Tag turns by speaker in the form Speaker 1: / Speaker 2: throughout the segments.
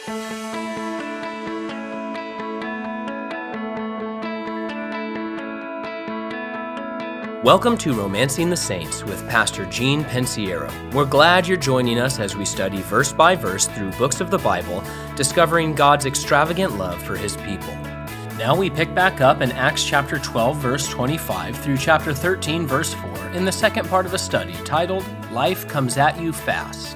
Speaker 1: Welcome to Romancing the Saints with Pastor Gene Pensiero. We're glad you're joining us as we study verse by verse through books of the Bible, discovering God's extravagant love for His people. Now we pick back up in Acts chapter 12, verse 25 through chapter 13, verse 4 in the second part of a study titled, Life Comes at You Fast.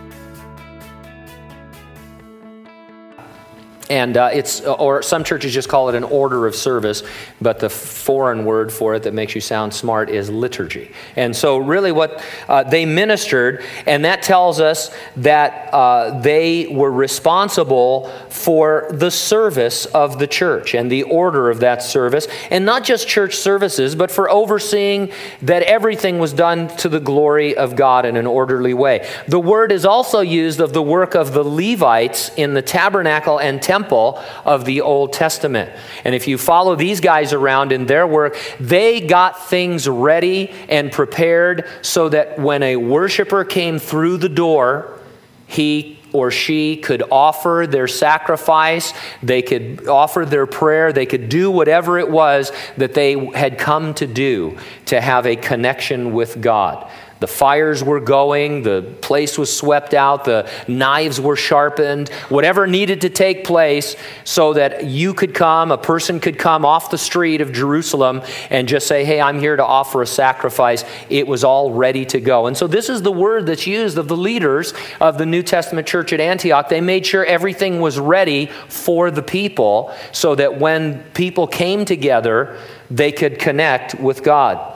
Speaker 2: And or some churches just call it an order of service, but the foreign word for it that makes you sound smart is liturgy. And so really what they ministered, and that tells us that they were responsible for the service of the church and the order of that service, and not just church services, but for overseeing that everything was done to the glory of God in an orderly way. The word is also used of the work of the Levites in the tabernacle and temple of the Old Testament. And if you follow these guys around in their work, they got things ready and prepared so that when a worshiper came through the door, he or she could offer their sacrifice, they could offer their prayer, they could do whatever it was that they had come to do to have a connection with God. The fires were going, the place was swept out, the knives were sharpened, whatever needed to take place so that you could come, a person could come off the street of Jerusalem and just say, hey, I'm here to offer a sacrifice. It was all ready to go. And so this is the word that's used of the leaders of the New Testament church at Antioch. They made sure everything was ready for the people so that when people came together, they could connect with God.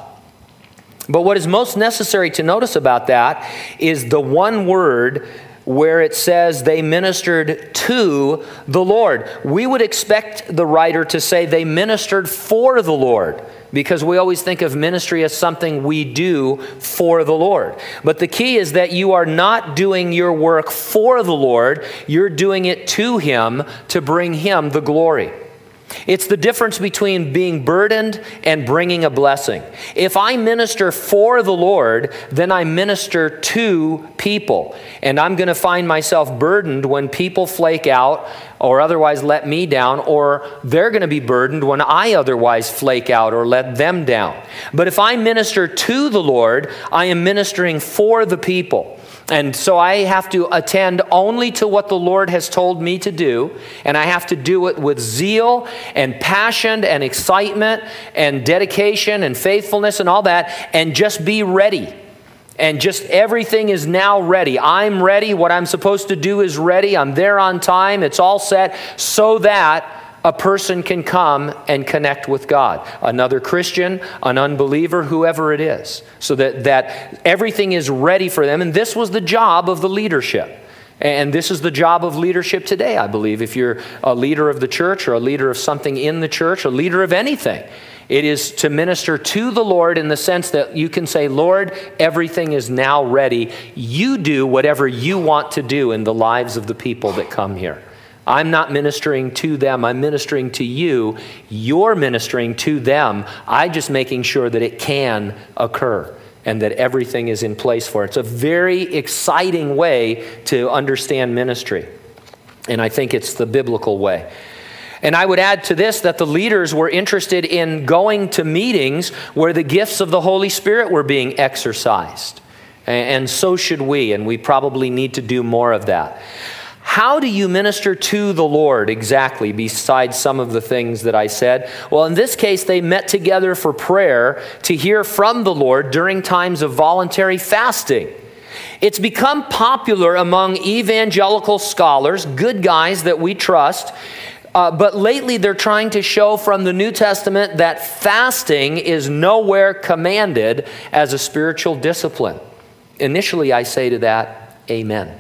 Speaker 2: But what is most necessary to notice about that is the one word where it says they ministered to the Lord. We would expect the writer to say they ministered for the Lord, because we always think of ministry as something we do for the Lord. But the key is that you are not doing your work for the Lord, you're doing it to Him to bring Him the glory. It's the difference between being burdened and bringing a blessing. If I minister for the Lord, then I minister to people. And I'm going to find myself burdened when people flake out or otherwise let me down, or they're going to be burdened when I otherwise flake out or let them down. But if I minister to the Lord, I am ministering for the people. And so I have to attend only to what the Lord has told me to do, and I have to do it with zeal and passion and excitement and dedication and faithfulness and all that, and just be ready. And just everything is now ready. I'm ready. What I'm supposed to do is ready. I'm there on time. It's all set so that a person can come and connect with God. Another Christian, an unbeliever, whoever it is. So that everything is ready for them. And this was the job of the leadership. And this is the job of leadership today, I believe. If you're a leader of the church or a leader of something in the church, a leader of anything, it is to minister to the Lord in the sense that you can say, Lord, everything is now ready. You do whatever you want to do in the lives of the people that come here. I'm not ministering to them. I'm ministering to you. You're ministering to them. I'm just making sure that it can occur and that everything is in place for it. It's a very exciting way to understand ministry. And I think it's the biblical way. And I would add to this that the leaders were interested in going to meetings where the gifts of the Holy Spirit were being exercised. And so should we. And we probably need to do more of that. How do you minister to the Lord exactly, besides some of the things that I said? Well, in this case, they met together for prayer to hear from the Lord during times of voluntary fasting. It's become popular among evangelical scholars, good guys that we trust, but lately they're trying to show from the New Testament that fasting is nowhere commanded as a spiritual discipline. Initially, I say to that, amen.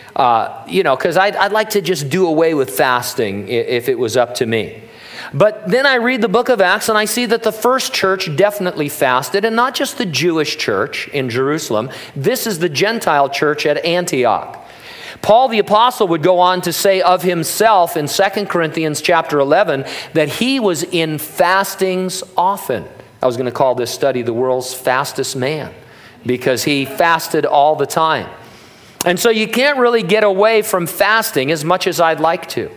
Speaker 2: Because I'd like to just do away with fasting if it was up to me. But then I read the book of Acts and I see that the first church definitely fasted, and not just the Jewish church in Jerusalem. This is the Gentile church at Antioch. Paul the apostle would go on to say of himself in 2 Corinthians chapter 11 that he was in fastings often. I was going to call this study the world's fastest man, because he fasted all the time. And so you can't really get away from fasting as much as I'd like to.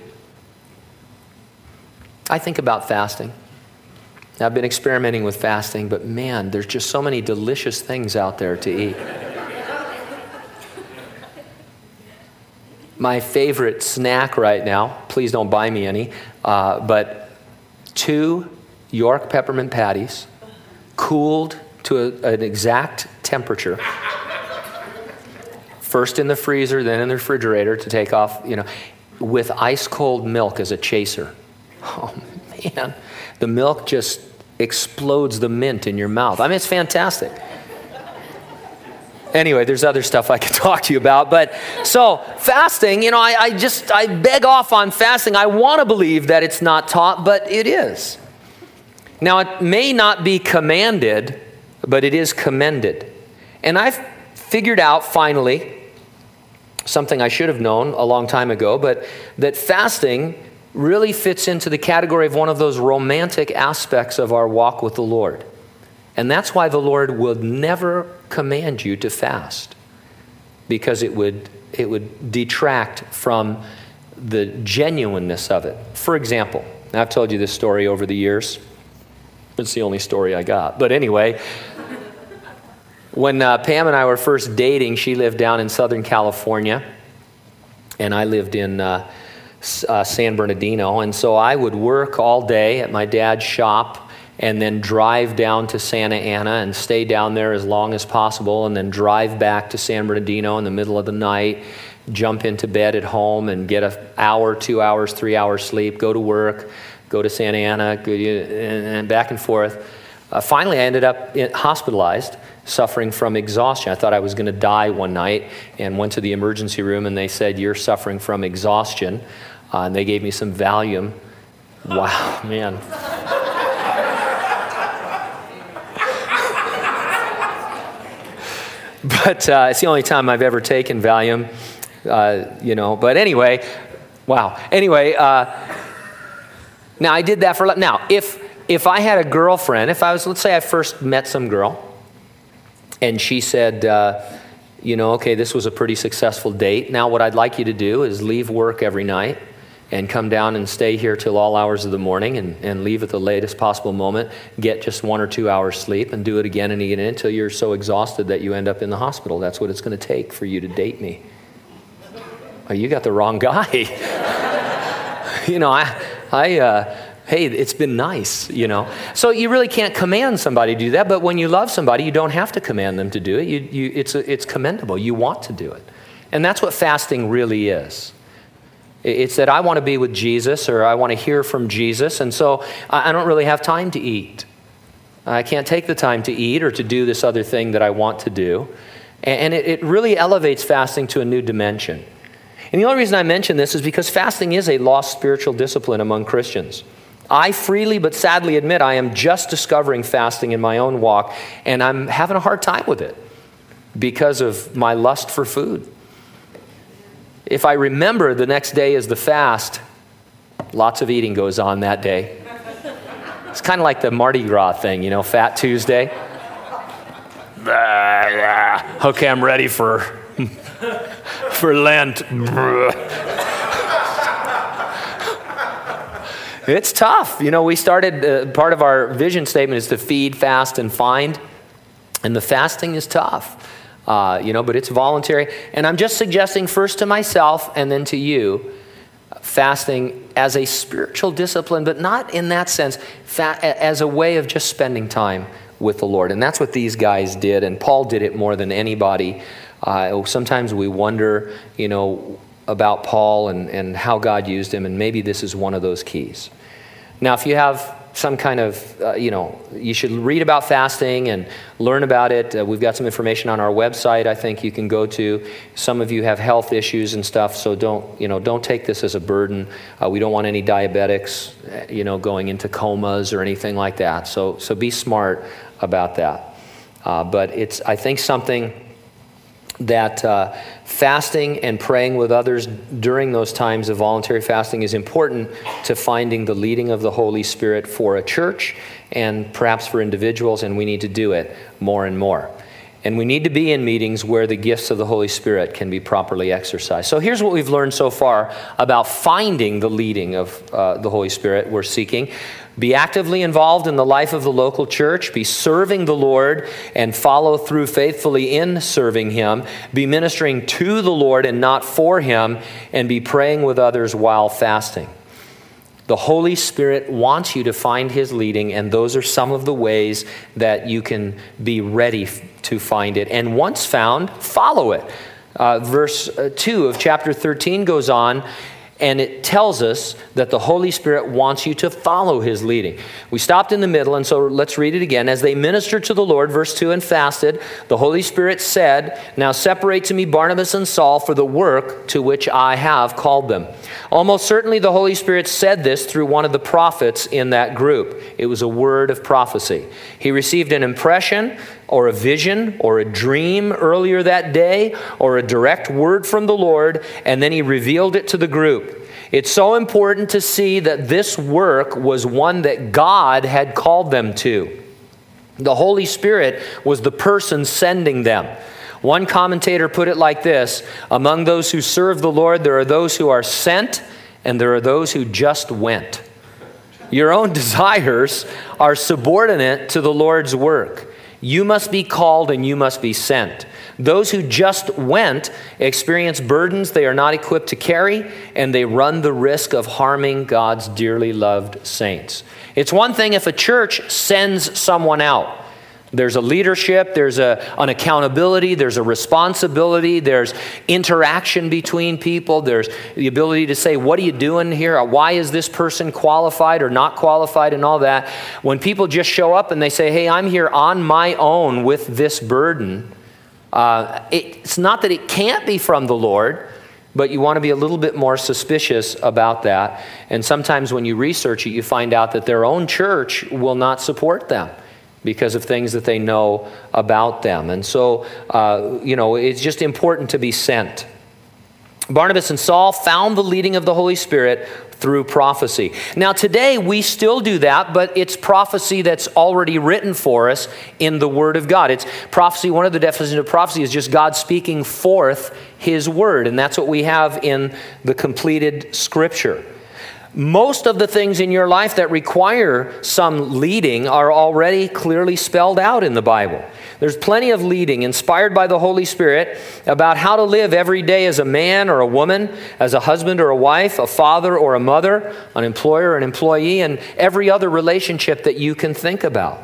Speaker 2: I think about fasting. I've been experimenting with fasting, but man, there's just so many delicious things out there to eat. My favorite snack right now, please don't buy me any, but 2 York peppermint patties, cooled to an exact temperature. First in the freezer, then in the refrigerator to take off, with ice cold milk as a chaser. Oh man, the milk just explodes the mint in your mouth. I mean, it's fantastic. Anyway, there's other stuff I could talk to you about. But so fasting, I beg off on fasting. I want to believe that it's not taught, but it is. Now, it may not be commanded, but it is commended. And I've figured out finally something I should have known a long time ago, but that fasting really fits into the category of one of those romantic aspects of our walk with the Lord. And that's why the Lord would never command you to fast, because it would detract from the genuineness of it. For example, I've told you this story over the years. It's the only story I got. But anyway, when Pam and I were first dating, she lived down in Southern California, and I lived in San Bernardino. And so I would work all day at my dad's shop and then drive down to Santa Ana and stay down there as long as possible, and then drive back to San Bernardino in the middle of the night, jump into bed at home and get an hour, 2 hours, 3 hours sleep, go to work, go to Santa Ana, and back and forth. Finally, I ended up hospitalized, suffering from exhaustion. I thought I was going to die one night and went to the emergency room, and they said, "You're suffering from exhaustion." And they gave me some Valium. Wow, man. But it's the only time I've ever taken Valium, But anyway, wow. Anyway, now I did that for... Now, if I had a girlfriend, let's say I first met some girl, and she said, okay, this was a pretty successful date. Now what I'd like you to do is leave work every night and come down and stay here till all hours of the morning and leave at the latest possible moment, get just 1 or 2 hours sleep, and do it again and again until you're so exhausted that you end up in the hospital. That's what it's going to take for you to date me. Oh, you got the wrong guy. Hey, it's been nice, So you really can't command somebody to do that, but when you love somebody, you don't have to command them to do it. It's commendable. You want to do it. And that's what fasting really is. It's that I want to be with Jesus, or I want to hear from Jesus, and so I don't really have time to eat. I can't take the time to eat or to do this other thing that I want to do. And it really elevates fasting to a new dimension. And the only reason I mention this is because fasting is a lost spiritual discipline among Christians. I freely but sadly admit I am just discovering fasting in my own walk, and I'm having a hard time with it because of my lust for food. If I remember the next day is the fast, lots of eating goes on that day. It's kind of like the Mardi Gras thing, Fat Tuesday. Okay, I'm ready for Lent. It's tough. We started, part of our vision statement is to feed, fast, and find. And the fasting is tough, but it's voluntary. And I'm just suggesting first to myself and then to you, fasting as a spiritual discipline, but not in that sense, as a way of just spending time with the Lord. And that's what these guys did, and Paul did it more than anybody. Sometimes we wonder, about Paul and how God used him, and maybe this is one of those keys. Now, if you have some kind of, you should read about fasting and learn about it. We've got some information on our website I think you can go to. Some of you have health issues and stuff, so don't take this as a burden. We don't want any diabetics, going into comas or anything like that. So be smart about that. But it's, I think, something that fasting and praying with others during those times of voluntary fasting is important to finding the leading of the Holy Spirit for a church and perhaps for individuals, and we need to do it more and more. And we need to be in meetings where the gifts of the Holy Spirit can be properly exercised. So here's what we've learned so far about finding the leading of the Holy Spirit we're seeking. Be actively involved in the life of the local church. Be serving the Lord and follow through faithfully in serving Him. Be ministering to the Lord and not for Him. And be praying with others while fasting. The Holy Spirit wants you to find His leading, and those are some of the ways that you can be ready to find it. And once found, follow it. Verse 2 of chapter 13 goes on, and it tells us that the Holy Spirit wants you to follow His leading. We stopped in the middle, and so let's read it again. As they ministered to the Lord, verse 2, and fasted, the Holy Spirit said, "Now separate to me Barnabas and Saul for the work to which I have called them." Almost certainly the Holy Spirit said this through one of the prophets in that group. It was a word of prophecy. He received an impression or a vision or a dream earlier that day or a direct word from the Lord, and then He revealed it to the group. It's so important to see that this work was one that God had called them to. The Holy Spirit was the person sending them. One commentator put it like this: among those who serve the Lord, there are those who are sent, and there are those who just went. Your own desires are subordinate to the Lord's work. You must be called and you must be sent. Those who just went experience burdens they are not equipped to carry, and they run the risk of harming God's dearly loved saints. It's one thing if a church sends someone out. There's a leadership, there's an accountability, there's a responsibility, there's interaction between people, there's the ability to say, what are you doing here? Why is this person qualified or not qualified and all that? When people just show up and they say, hey, I'm here on my own with this burden, it's not that it can't be from the Lord, but you want to be a little bit more suspicious about that. And sometimes when you research it, you find out that their own church will not support them because of things that they know about them. And so, it's just important to be sent. Barnabas and Saul found the leading of the Holy Spirit through prophecy. Now today we still do that, but it's prophecy that's already written for us in the Word of God. It's prophecy. One of the definitions of prophecy is just God speaking forth His Word, and that's what we have in the completed Scripture. Most of the things in your life that require some leading are already clearly spelled out in the Bible. There's plenty of leading inspired by the Holy Spirit about how to live every day as a man or a woman, as a husband or a wife, a father or a mother, an employer or an employee, and every other relationship that you can think about.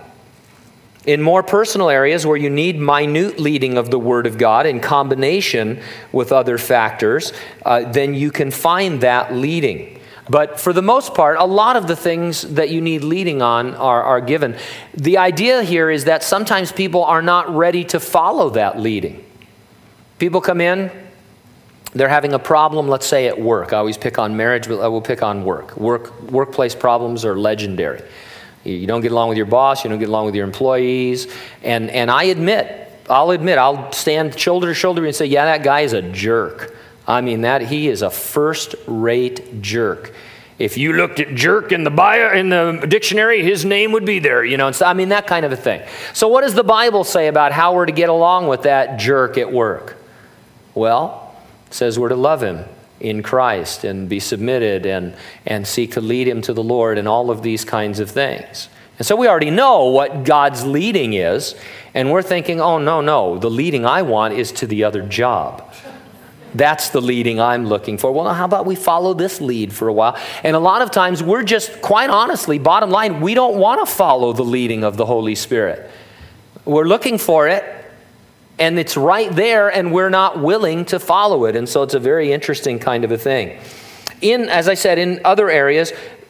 Speaker 2: In more personal areas where you need minute leading of the Word of God in combination with other factors, then you can find that leading. But for the most part, a lot of the things that you need leading on are given. The idea here is that sometimes people are not ready to follow that leading. People come in, they're having a problem, let's say at work. I always pick on marriage, but I will pick on work. Workplace problems are legendary. You don't get along with your boss, you don't get along with your employees. And I'll stand shoulder to shoulder and say, yeah, that guy is a jerk. I mean, he is a first-rate jerk. If you looked at jerk in the dictionary, his name would be there, that kind of a thing. So what does the Bible say about how we're to get along with that jerk at work? Well, it says we're to love him in Christ and be submitted and seek to lead him to the Lord and all of these kinds of things. And so we already know what God's leading is, and we're thinking, oh, no, the leading I want is to the other job. That's the leading I'm looking for. Well, how about we follow this lead for a while? And a lot of times we're just, quite honestly, bottom line, we don't want to follow the leading of the Holy Spirit. We're looking for it, and it's right there, and we're not willing to follow it. And so it's a very interesting kind of a thing. As I said, in other areas,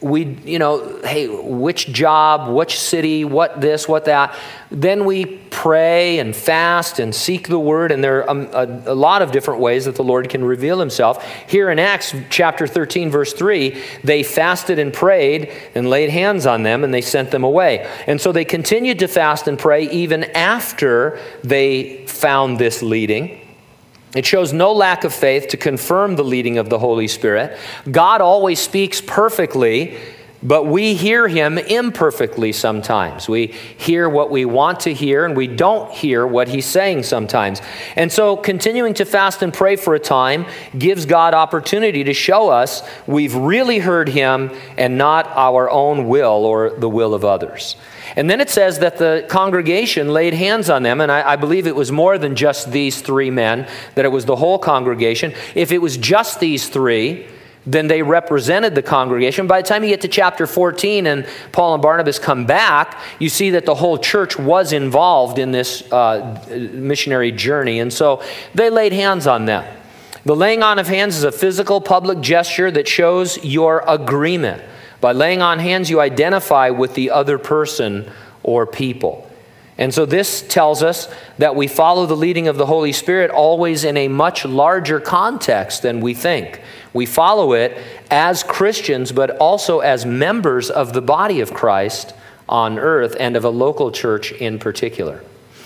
Speaker 2: hey, which job, which city, what this, what that. Then we pray and fast and seek the Word, and there are a lot of different ways that the Lord can reveal Himself. Here in Acts chapter 13, verse 3, they fasted and prayed and laid hands on them, and they sent them away. And so they continued to fast and pray even after they found this leading. It shows no lack of faith to confirm the leading of the Holy Spirit. God always speaks perfectly but we hear him imperfectly sometimes. We hear what we want to hear, and we don't hear what he's saying sometimes. And so continuing to fast and pray for a time gives God opportunity to show us we've really heard him and not our own will or the will of others. And then it says that the congregation laid hands on them, and I believe it was more than just these three men, that it was the whole congregation. If it was just these three, then they represented the congregation. By the time you get to chapter 14 and Paul and Barnabas come back, you see that the whole church was involved in this missionary journey. And so they laid hands on them. The laying on of hands is a physical public gesture that shows your agreement. By laying on hands, you identify with the other person or people. And so this tells us that we follow the leading of the Holy Spirit always in a much larger context than we think. We follow it as Christians, but also as members of the body of Christ on earth and of a local church in particular.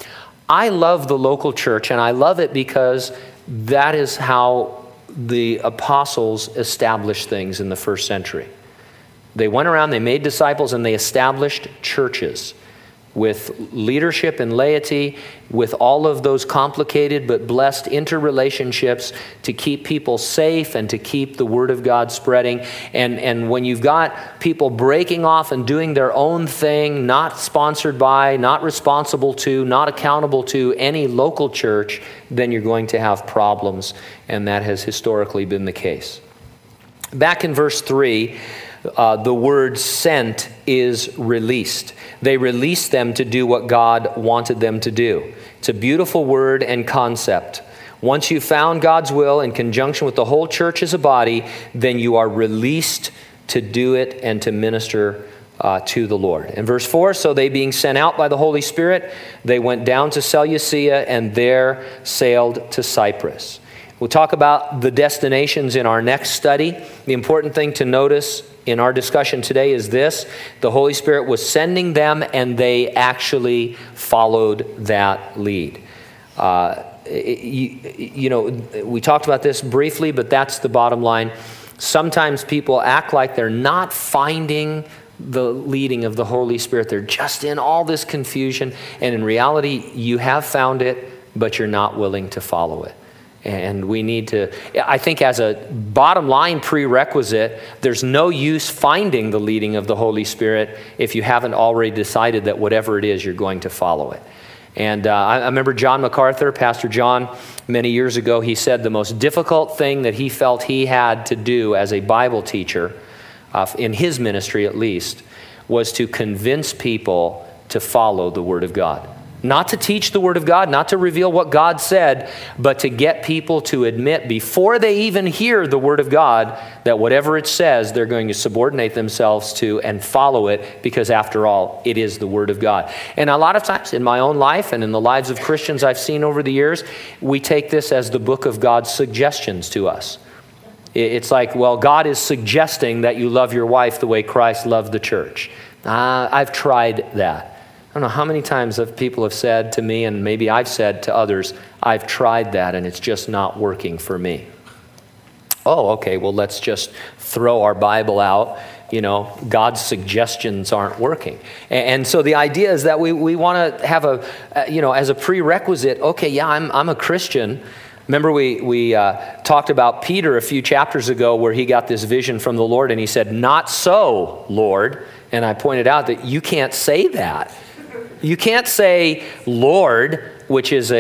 Speaker 2: I love the local church, and I love it because that is how the apostles established things in the first century. They went around, they made disciples, and they established churches with leadership and laity, with all of those complicated but blessed interrelationships to keep people safe and to keep the Word of God spreading. And when you've got people breaking off and doing their own thing, not sponsored by, not responsible to, not accountable to any local church, then you're going to have problems, and that has historically been the case. Back in verse 3, the word sent is released. They released them to do what God wanted them to do. It's a beautiful word and concept. Once you've found God's will in conjunction with the whole church as a body, then you are released to do it and to minister to the Lord. In verse 4, so they being sent out by the Holy Spirit, they went down to Seleucia and there sailed to Cyprus. We'll talk about the destinations in our next study. The important thing to notice in our discussion today is this: the Holy Spirit was sending them, and they actually followed that lead. We talked about this briefly, but that's the bottom line. Sometimes people act like they're not finding the leading of the Holy Spirit. They're just in all this confusion, and in reality, you have found it, but you're not willing to follow it. And we need to, I think as a bottom line prerequisite, there's no use finding the leading of the Holy Spirit if you haven't already decided that whatever it is, you're going to follow it. And I remember John MacArthur, Pastor John, many years ago, he said the most difficult thing that he felt he had to do as a Bible teacher, in his ministry at least, was to convince people to follow the Word of God. Not to teach the Word of God, not to reveal what God said, but to get people to admit before they even hear the Word of God that whatever it says, they're going to subordinate themselves to and follow it, because after all, it is the Word of God. And a lot of times in my own life and in the lives of Christians I've seen over the years, we take this as the book of God's suggestions to us. It's like, well, God is suggesting that you love your wife the way Christ loved the church. I've tried that. I don't know how many times people have said to me, and maybe I've said to others, I've tried that and it's just not working for me. Oh, okay, well, let's just throw our Bible out. God's suggestions aren't working. And so the idea is that we want to have as a prerequisite, okay, yeah, I'm a Christian. Remember we talked about Peter a few chapters ago where he got this vision from the Lord and he said, "Not so, Lord." And I pointed out that you can't say that. You can't say, Lord, which is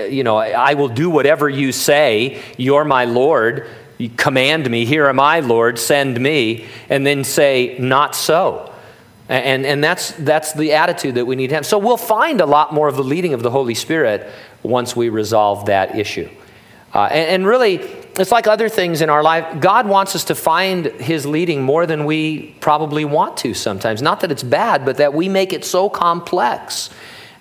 Speaker 2: I will do whatever you say. You're my Lord. You command me. Here am I, Lord. Send me. And then say, not so. And that's the attitude that we need to have. So we'll find a lot more of the leading of the Holy Spirit once we resolve that issue. And really, it's like other things in our life. God wants us to find His leading more than we probably want to sometimes. Not that it's bad, but that we make it so complex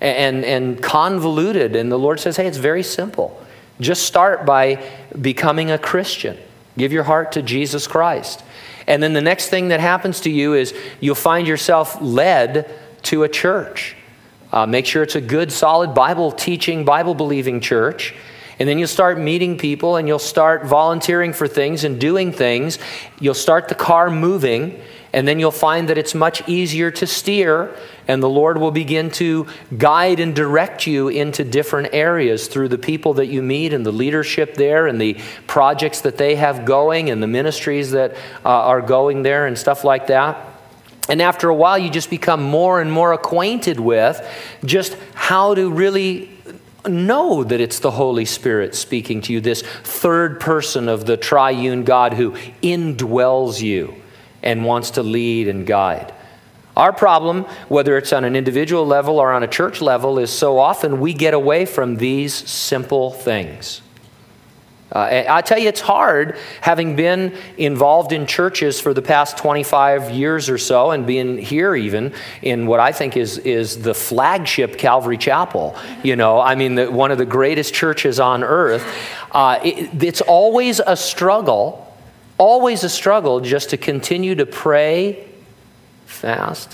Speaker 2: and convoluted. And the Lord says, hey, it's very simple. Just start by becoming a Christian. Give your heart to Jesus Christ. And then the next thing that happens to you is you'll find yourself led to a church. Make sure it's a good, solid Bible-teaching, Bible-believing church. And then you'll start meeting people and you'll start volunteering for things and doing things. You'll start the car moving, and then you'll find that it's much easier to steer, and the Lord will begin to guide and direct you into different areas through the people that you meet and the leadership there and the projects that they have going and the ministries that are going there and stuff like that. And after a while, you just become more and more acquainted with just how to really know that it's the Holy Spirit speaking to you, this third person of the triune God who indwells you and wants to lead and guide. Our problem, whether it's on an individual level or on a church level, is so often we get away from these simple things. I tell you, it's hard, having been involved in churches for the past 25 years or so, and being here even in what I think is the flagship Calvary Chapel. One of the greatest churches on earth. It's always a struggle just to continue to pray, fast,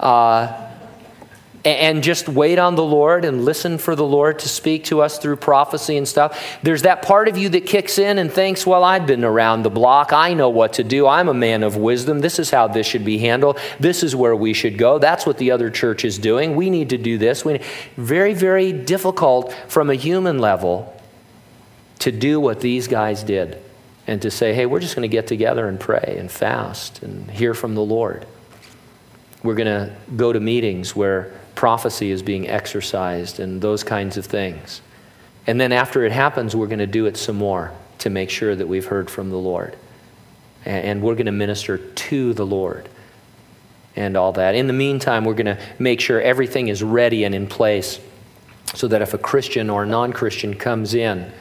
Speaker 2: and just wait on the Lord and listen for the Lord to speak to us through prophecy and stuff. There's that part of you that kicks in and thinks, well, I've been around the block. I know what to do. I'm a man of wisdom. This is how this should be handled. This is where we should go. That's what the other church is doing. We need to do this. Very, very difficult from a human level to do what these guys did and to say, hey, we're just going to get together and pray and fast and hear from the Lord. We're going to go to meetings where prophecy is being exercised and those kinds of things. And then after it happens, we're going to do it some more to make sure that we've heard from the Lord. And we're going to minister to the Lord and all that. In the meantime, we're going to make sure everything is ready and in place so that if a Christian or a non-Christian comes in,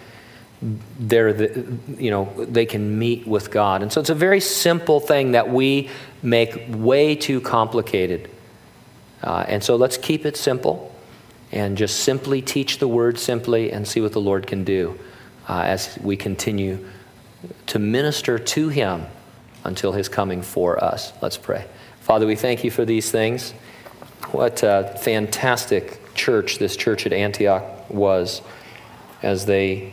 Speaker 2: they can meet with God. And so it's a very simple thing that we make way too complicated. And so let's keep it simple and just simply teach the word simply and see what the Lord can do as we continue to minister to him until his coming for us. Let's pray. Father, we thank you for these things. What a fantastic church this church at Antioch was, as they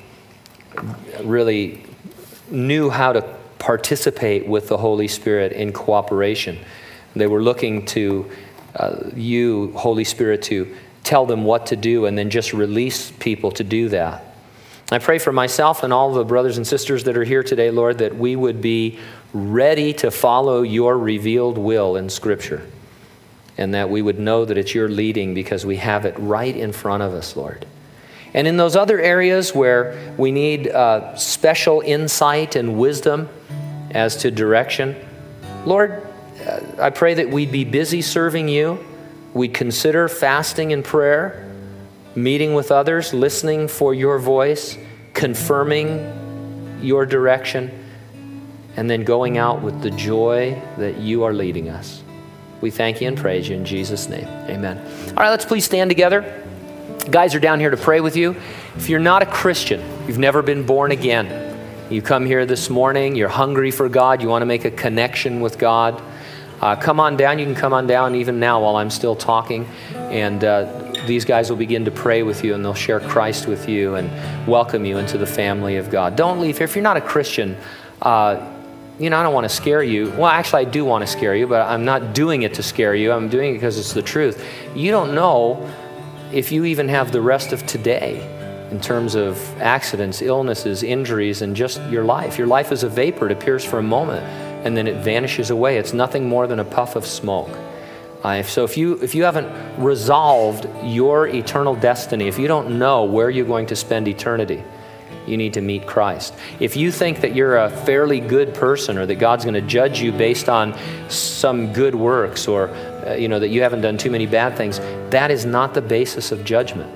Speaker 2: really knew how to participate with the Holy Spirit in cooperation. They were looking to you, Holy Spirit, to tell them what to do and then just release people to do that. I pray for myself and all the brothers and sisters that are here today, Lord, that we would be ready to follow your revealed will in Scripture, and that we would know that it's your leading because we have it right in front of us, Lord. And in those other areas where we need special insight and wisdom as to direction, Lord, I pray that we'd be busy serving you. We'd consider fasting and prayer, meeting with others, listening for your voice, confirming your direction, and then going out with the joy that you are leading us. We thank you and praise you in Jesus' name. Amen. All right, let's please stand together. Guys are down here to pray with you. If you're not a Christian, you've never been born again, you come here this morning, you're hungry for God, you want to make a connection with God, come on down. You can come on down even now while I'm still talking, and these guys will begin to pray with you, and they'll share Christ with you and welcome you into the family of God. Don't leave here. If you're not a Christian, I don't want to scare you. Well, actually, I do want to scare you, but I'm not doing it to scare you. I'm doing it because it's the truth. You don't know if you even have the rest of today in terms of accidents, illnesses, injuries, and just your life. Your life is a vapor. It appears for a moment, and then it vanishes away. It's nothing more than a puff of smoke. So if you haven't resolved your eternal destiny, if you don't know where you're going to spend eternity, you need to meet Christ. If you think that you're a fairly good person, or that God's going to judge you based on some good works, or that you haven't done too many bad things, that is not the basis of judgment.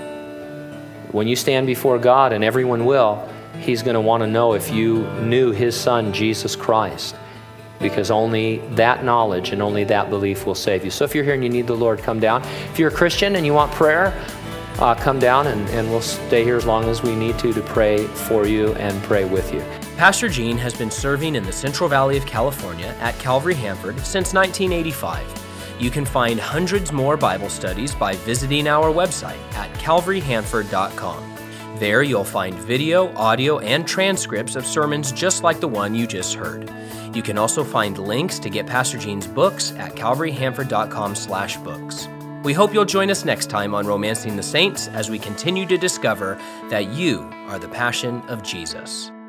Speaker 2: When you stand before God, and everyone will, he's going to want to know if you knew his son, Jesus Christ, because only that knowledge and only that belief will save you. So if you're here and you need the Lord, come down. If you're a Christian and you want prayer, come down and we'll stay here as long as we need to pray for you and pray with you.
Speaker 1: Pastor Gene has been serving in the Central Valley of California at Calvary Hanford since 1985. You can find hundreds more Bible studies by visiting our website at calvaryhanford.com. There you'll find video, audio, and transcripts of sermons just like the one you just heard. You can also find links to get Pastor Gene's books at calvaryhanford.com/books. We hope you'll join us next time on Romancing the Saints as we continue to discover that you are the passion of Jesus.